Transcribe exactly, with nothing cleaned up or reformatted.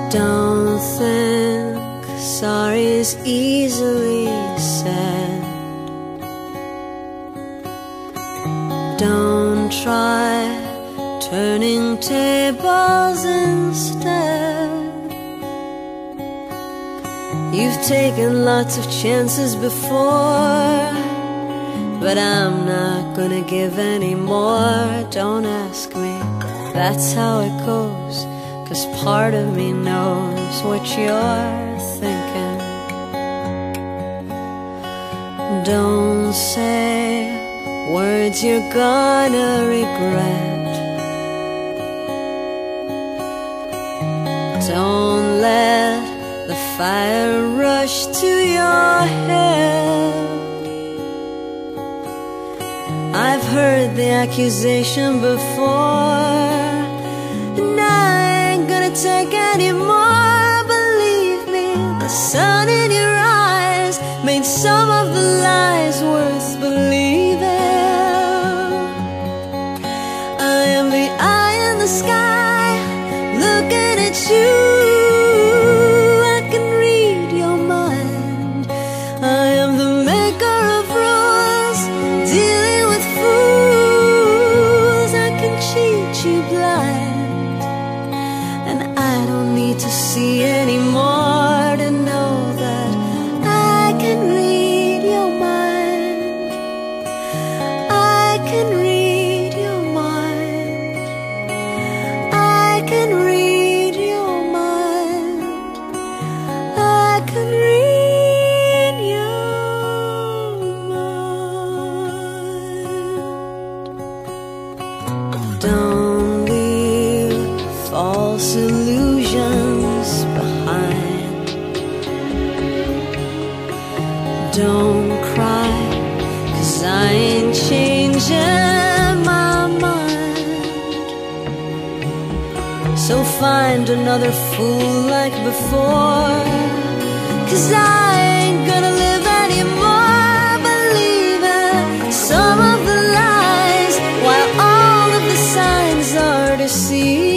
Don't think sorry is easily said. Don't try turning tables instead. You've taken lots of chances before, but I'm not gonna give any more. Don't ask me, that's how it goes, 'cause part of me knows what you're thinking. Don't say words you're gonna regret. Don't let the fire rush to your head. I've heard the accusation before, and I ain't gonna take any more. Believe me, the sun in your eyes made some of the lies worth believing. I am the eye in the sky, looking at you. I can read your mind. I am the maker of rules, dealing with fools. I can cheat you blind, and I don't need to see anymore to know that I can read your mind. I can read your mind. I can read your mind. I can read your mind. Don't leave false illusions behind. Don't cry, 'cause I ain't changing my mind. So find another fool like before, 'cause I ain't gonna live anymore believing some of the lies, while all of the signs are deceiving.